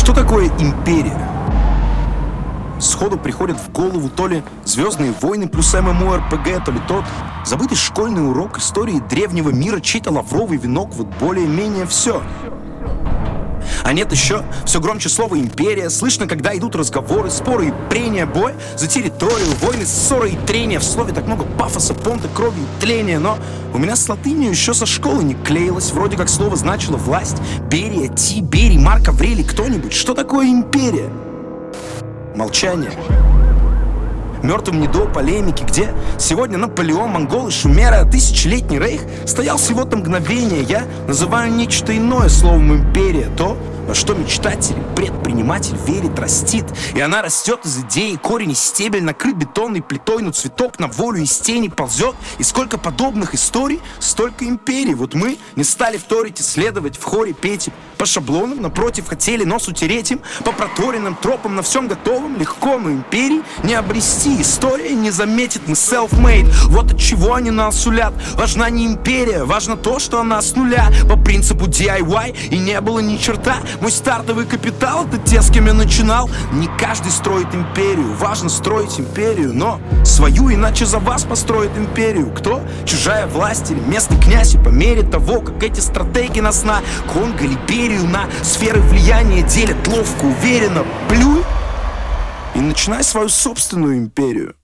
Что такое империя? Сходу приходит в голову то ли «Звездные войны» плюс ММО-РПГ, то ли тот забытый школьный урок истории древнего мира, чей-то лавровый венок, вот более-менее все. А нет, еще все громче слово «империя». Слышно, когда идут разговоры, споры и прения. Бой за территорию, войны, ссоры и трения. В слове так много пафоса, понта, крови и тления. Но у меня с латынью еще со школы не клеилось. Вроде как слово значило власть. Берия, Тиберий, Марк Аврелий, кто-нибудь. Что такое империя? Молчание. Мертвым не до полемики, где сегодня Наполеон, монголы, шумеры, а тысячелетний рейх стоял всего-то мгновение. Я называю нечто иное словом империя. То, во что мечтатель, предприниматель верит, растит. И она растет из идеи, корень и стебель накрыт бетонной плитой, но цветок на волю из тени ползет. И сколько подобных историй, столько империй. Вот мы не стали вторить, исследовать, в хоре петь. По шаблонам, напротив, хотели нос утереть им. По проторенным тропам, на всем готовом легко, но империй не обрести. История не заметит, мы self-made. Вот от чего они нас сулят. Важна не империя, важно то, что она с нуля. По принципу DIY и не было ни черта. Мой стартовый капитал — это те, с кем я начинал. Не каждый строит империю, важно строить империю, но свою, иначе за вас построит империю. Кто? Чужая власть или местный князь. И по мере того, как эти стратеги нас на Конго, Либерию, на сферы влияния делят ловко, уверенно, плюй и начинай свою собственную империю.